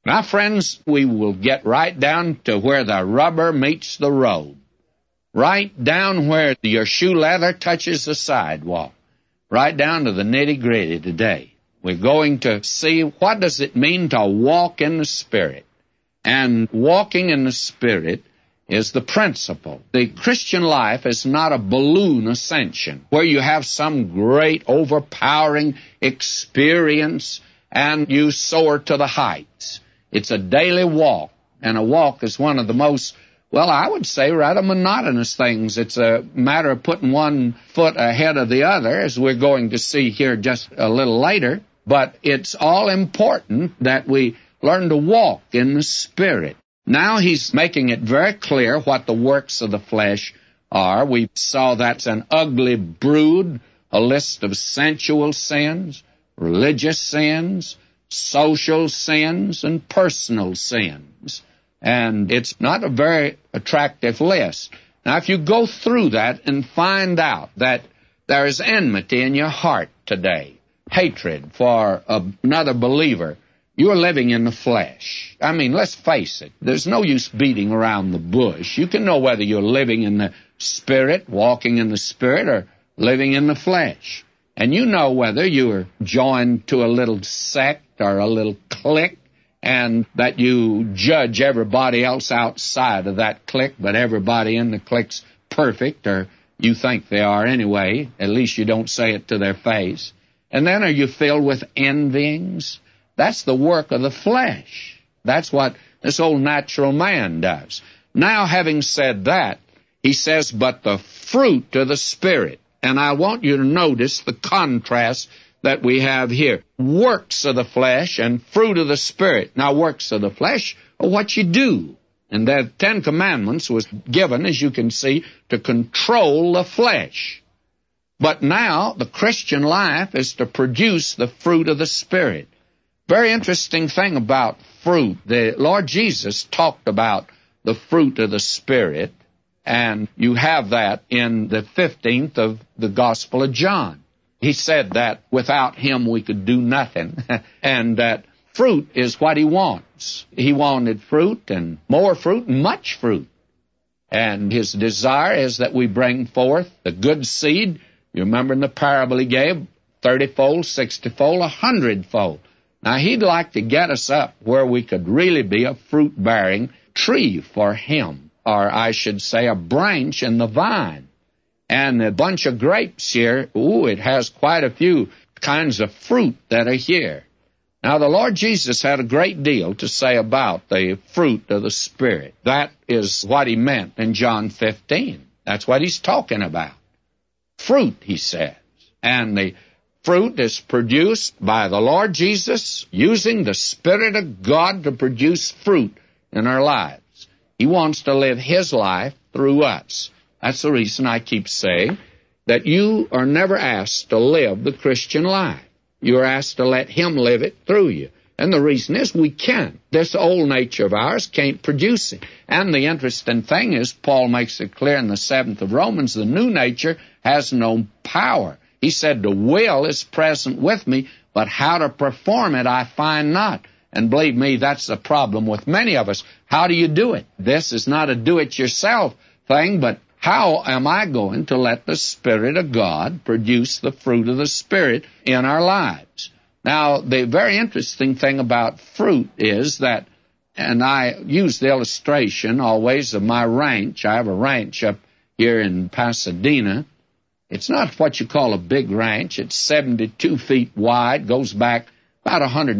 Now, friends, we will get right down to where the rubber meets the road, right down where your shoe leather touches the sidewalk, right down to the nitty-gritty today. We're going to see what does it mean to walk in the Spirit. And walking in the Spirit is the principle. The Christian life is not a balloon ascension where you have some great overpowering experience and you soar to the heights. It's a daily walk, and a walk is one of the most, well, I would say rather monotonous things. It's a matter of putting one foot ahead of the other, as we're going to see here just a little later. But it's all important that we learn to walk in the Spirit. Now he's making it very clear what the works of the flesh are. We saw that's an ugly brood, a list of sensual sins, religious sins, social sins, and personal sins. And it's not a very attractive list. Now, if you go through that and find out that there is enmity in your heart today, hatred for another believer, you are living in the flesh. I mean, let's face it. There's no use beating around the bush. You can know whether you're living in the Spirit, walking in the Spirit, or living in the flesh. And you know whether you're joined to a little sect or a little clique, and that you judge everybody else outside of that clique, but everybody in the clique's perfect, or you think they are anyway. At least you don't say it to their face. And then are you filled with envyings? That's the work of the flesh. That's what this old natural man does. Now, having said that, he says, but the fruit of the Spirit. And I want you to notice the contrast that we have here. Works of the flesh and fruit of the Spirit. Now, works of the flesh are what you do. And the Ten Commandments was given, as you can see, to control the flesh. But now, the Christian life is to produce the fruit of the Spirit. Very interesting thing about fruit. The Lord Jesus talked about the fruit of the Spirit, and you have that in the 15th of the Gospel of John. He said that without Him we could do nothing, and that fruit is what He wants. He wanted fruit and more fruit and much fruit. And His desire is that we bring forth the good seed. You remember in the parable He gave, 30-fold, 60-fold, 100-fold. Now, He'd like to get us up where we could really be a fruit-bearing tree for Him, or I should say a branch in the vine. And a bunch of grapes here, it has quite a few kinds of fruit that are here. Now, the Lord Jesus had a great deal to say about the fruit of the Spirit. That is what He meant in John 15. That's what He's talking about. Fruit, He says. And the fruit is produced by the Lord Jesus using the Spirit of God to produce fruit in our lives. He wants to live His life through us. That's the reason I keep saying that you are never asked to live the Christian life. You're asked to let Him live it through you. And the reason is we can't. This old nature of ours can't produce it. And the interesting thing is, Paul makes it clear in the 7th of Romans, the new nature has no power. He said, the will is present with me, but how to perform it I find not. And believe me, that's the problem with many of us. How do you do it? This is not a do-it-yourself thing, but how am I going to let the Spirit of God produce the fruit of the Spirit in our lives? Now, the very interesting thing about fruit is that, and I use the illustration always of my ranch. I have a ranch up here in Pasadena. It's not what you call a big ranch. It's 72 feet wide, goes back about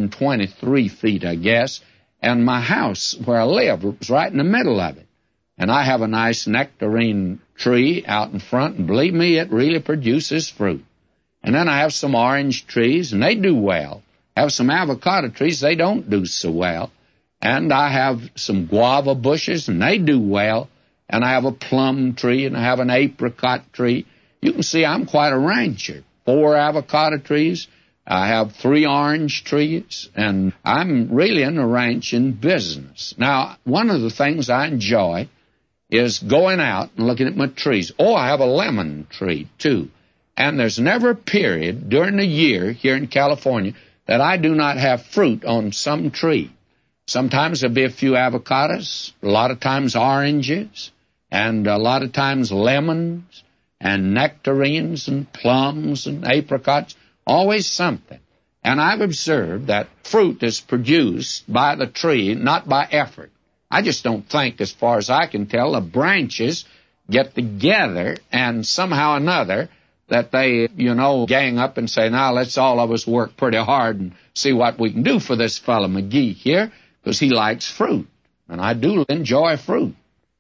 123 feet, I guess. And my house where I live was right in the middle of it. And I have a nice nectarine tree out in front, and believe me, it really produces fruit. And then I have some orange trees, and they do well. I have some avocado trees, they don't do so well. And I have some guava bushes, and they do well. And I have a plum tree, and I have an apricot tree. You can see I'm quite a rancher. 4 avocado trees. I have 3 orange trees, and I'm really in the ranching business. Now, one of the things I enjoy is going out and looking at my trees. Oh, I have a lemon tree, too. And there's never a period during the year here in California that I do not have fruit on some tree. Sometimes there'll be a few avocados, a lot of times oranges, and a lot of times lemons, and nectarines, and plums, and apricots, always something. And I've observed that fruit is produced by the tree, not by effort. I just don't think, as far as I can tell, the branches get together and somehow or another that they, gang up and say, now let's all of us work pretty hard and see what we can do for this fellow McGee here, because he likes fruit. And I do enjoy fruit.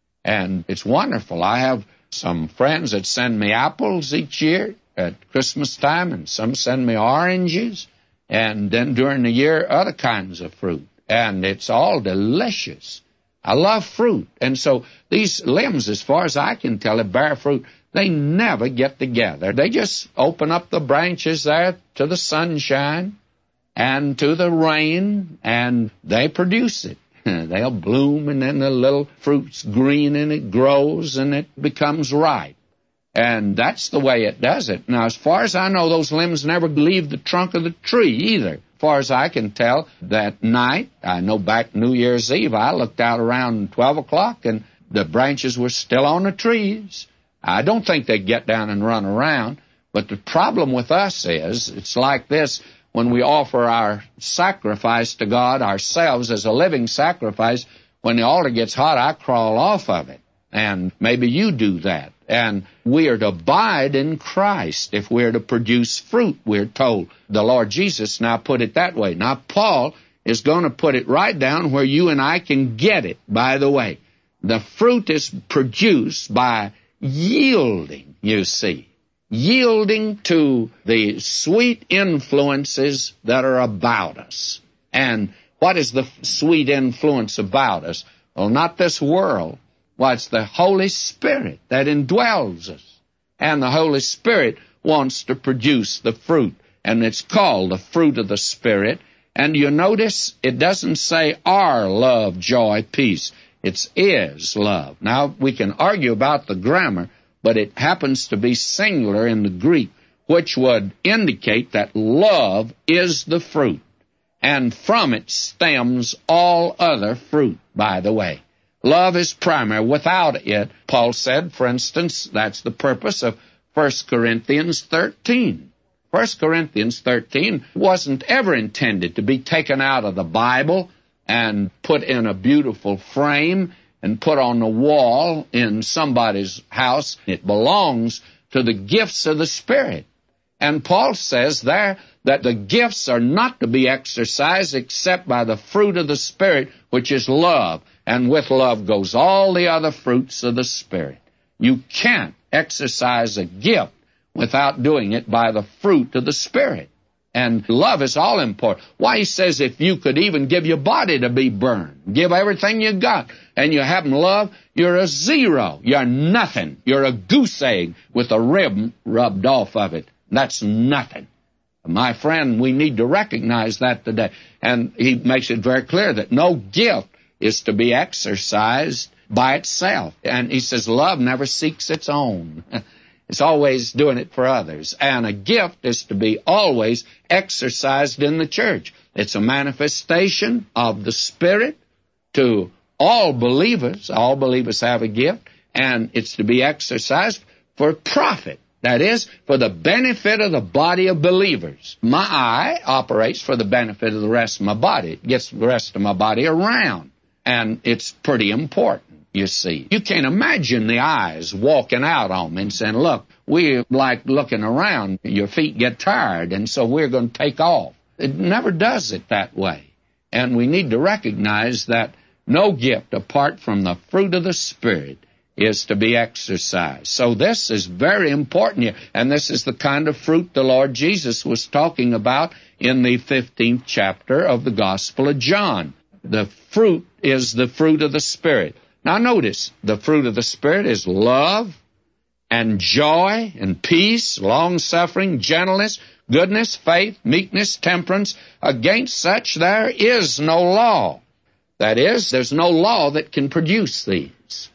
And it's wonderful. I have some friends that send me apples each year at Christmas time, and some send me oranges, and then during the year, other kinds of fruit. And it's all delicious. I love fruit. And so these limbs, as far as I can tell, that bear fruit, they never get together. They just open up the branches there to the sunshine and to the rain, and they produce it. They'll bloom, and then the little fruit's green, and it grows, and it becomes ripe. And that's the way it does it. Now, as far as I know, those limbs never leave the trunk of the tree either. As far as I can tell, that night, I know back New Year's Eve, I looked out around 12 o'clock, and the branches were still on the trees. I don't think they get down and run around, but the problem with us is, it's like this: when we offer our sacrifice to God ourselves as a living sacrifice, when the altar gets hot, I crawl off of it. And maybe you do that. And we are to abide in Christ if we're to produce fruit, we're told. The Lord Jesus now put it that way. Now, Paul is going to put it right down where you and I can get it, by the way. The fruit is produced by yielding, you see. Yielding to the sweet influences that are about us. And what is the sweet influence about us? Well, not this world. Well, it's the Holy Spirit that indwells us. And the Holy Spirit wants to produce the fruit. And it's called the fruit of the Spirit. And you notice it doesn't say are love, joy, peace. It's is love. Now, we can argue about the grammar, but it happens to be singular in the Greek, which would indicate that love is the fruit. And from it stems all other fruit, by the way. Love is primary. Without it, Paul said, for instance, that's the purpose of 1 Corinthians 13. 1 Corinthians 13 wasn't ever intended to be taken out of the Bible and put in a beautiful frame and put on the wall in somebody's house. It belongs to the gifts of the Spirit. And Paul says there that the gifts are not to be exercised except by the fruit of the Spirit, which is love. And with love goes all the other fruits of the Spirit. You can't exercise a gift without doing it by the fruit of the Spirit. And love is all important. Why, he says, if you could even give your body to be burned, give everything you got, and you haven't love, you're a zero. You're nothing. You're a goose egg with a rib rubbed off of it. That's nothing. My friend, we need to recognize that today. And he makes it very clear that no gift is to be exercised by itself. And he says love never seeks its own. It's always doing it for others. And a gift is to be always exercised in the church. It's a manifestation of the Spirit to all believers. All believers have a gift, and it's to be exercised for profit. That is, for the benefit of the body of believers. My eye operates for the benefit of the rest of my body. It gets the rest of my body around. And it's pretty important, you see. You can't imagine the eyes walking out on me and saying, look, we like looking around. Your feet get tired, and so we're going to take off. It never does it that way. And we need to recognize that no gift apart from the fruit of the Spirit is to be exercised. So this is very important here. And this is the kind of fruit the Lord Jesus was talking about in the 15th chapter of the Gospel of John. The fruit is the fruit of the Spirit. Now notice, the fruit of the Spirit is love and joy and peace, long-suffering, gentleness, goodness, faith, meekness, temperance. Against such there is no law. That is, there's no law that can produce these.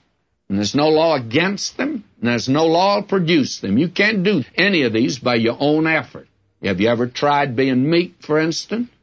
And there's no law against them, and there's no law to produce them. You can't do any of these by your own effort. Have you ever tried being meek, for instance?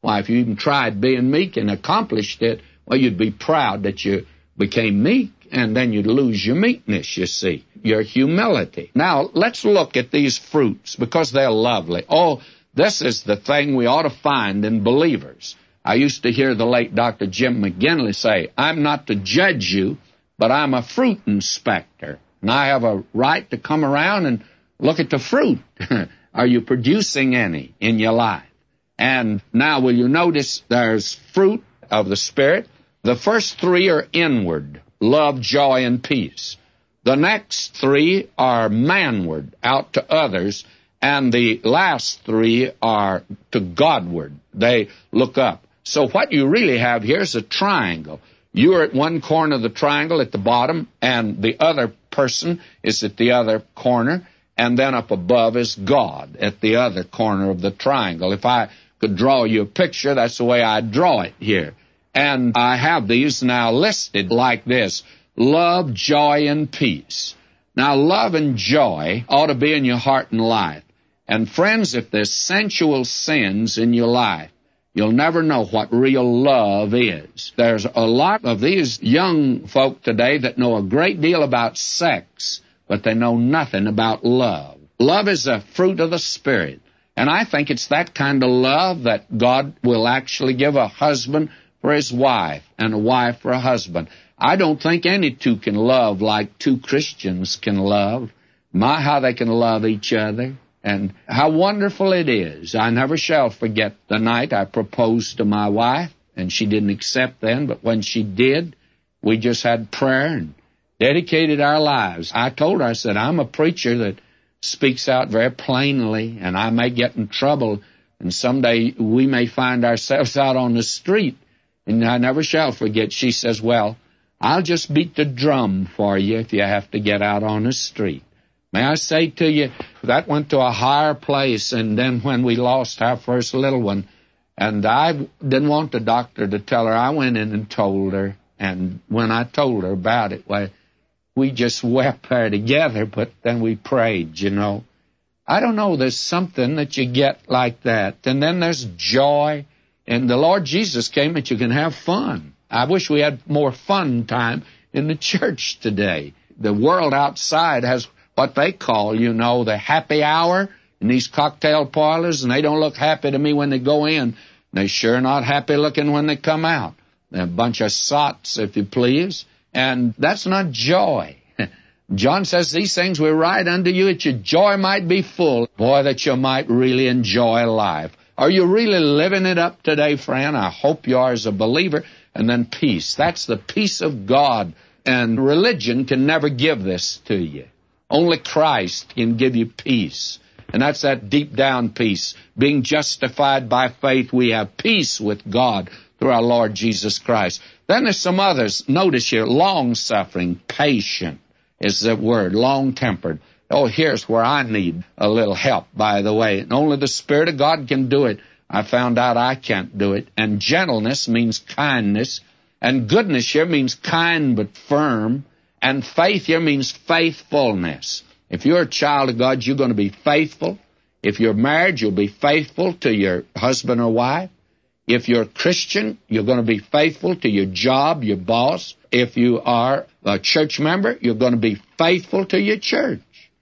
Why, if you even tried being meek and accomplished it, well, you'd be proud that you became meek, and then you'd lose your meekness, you see, your humility. Now, let's look at these fruits, because they're lovely. Oh, this is the thing we ought to find in believers. I used to hear the late Dr. Jim McGinley say, I'm not to judge you, but I'm a fruit inspector, and I have a right to come around and look at the fruit. Are you producing any in your life? And now, will you notice there's fruit of the Spirit? The first three are inward, love, joy, and peace. The next three are manward, out to others, and the last three are to Godward. They look up. So what you really have here is a triangle. You're at one corner of the triangle at the bottom, and the other person is at the other corner, and then up above is God at the other corner of the triangle. If I could draw you a picture, that's the way I'd draw it here. And I have these now listed like this: love, joy, and peace. Now, love and joy ought to be in your heart and life. And friends, if there's sensual sins in your life, you'll never know what real love is. There's a lot of these young folk today that know a great deal about sex, but they know nothing about love. Love is a fruit of the Spirit. And I think it's that kind of love that God will actually give a husband for his wife and a wife for a husband. I don't think any two can love like two Christians can love. My, how they can love each other, and how wonderful it is. I never shall forget the night I proposed to my wife, and she didn't accept then, but when she did, we just had prayer and dedicated our lives. I told her, I said, I'm a preacher that speaks out very plainly, and I may get in trouble, and someday we may find ourselves out on the street. And I never shall forget, she says, well, I'll just beat the drum for you if you have to get out on the street. May I say to you, that went to a higher place, and then when we lost our first little one, and I didn't want the doctor to tell her, I went in and told her, and when I told her about it, well, we just wept there together, but then we prayed, you know. I don't know, there's something that you get like that. And then there's joy, and the Lord Jesus came that you can have fun. I wish we had more fun time in the church today. The world outside has what they call, you know, the happy hour in these cocktail parlors, and they don't look happy to me when they go in. They're sure not happy looking when they come out. They're a bunch of sots, if you please. And that's not joy. John says, these things we write unto you that your joy might be full. Boy, that you might really enjoy life. Are you really living it up today, friend? I hope you are as a believer. And then peace. That's the peace of God. And religion can never give this to you. Only Christ can give you peace. And that's that deep down peace. Being justified by faith, we have peace with God through our Lord Jesus Christ. Then there's some others. Notice here, long-suffering, patient is the word, long-tempered. Oh, here's where I need a little help, by the way. And only the Spirit of God can do it. I found out I can't do it. And gentleness means kindness. And goodness here means kind but firm. And faith here means faithfulness. If you're a child of God, you're going to be faithful. If you're married, you'll be faithful to your husband or wife. If you're a Christian, you're going to be faithful to your job, your boss. If you are a church member, you're going to be faithful to your church.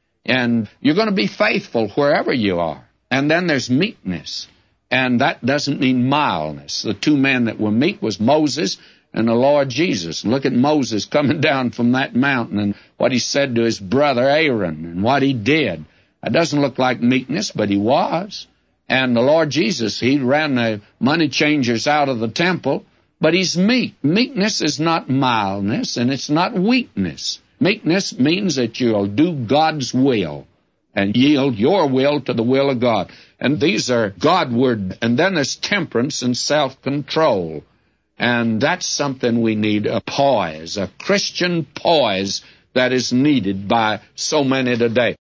And you're going to be faithful wherever you are. And then there's meekness. And that doesn't mean mildness. The two men that were meek was Moses and the Lord Jesus. Look at Moses coming down from that mountain and what he said to his brother Aaron and what he did. It doesn't look like meekness, but he was. And the Lord Jesus, he ran the money changers out of the temple, but he's meek. Meekness is not mildness, and it's not weakness. Meekness means that you'll do God's will and yield your will to the will of God. And these are Godward. And then there's temperance and self-control. And that's something we need, a poise, a Christian poise that is needed by so many today.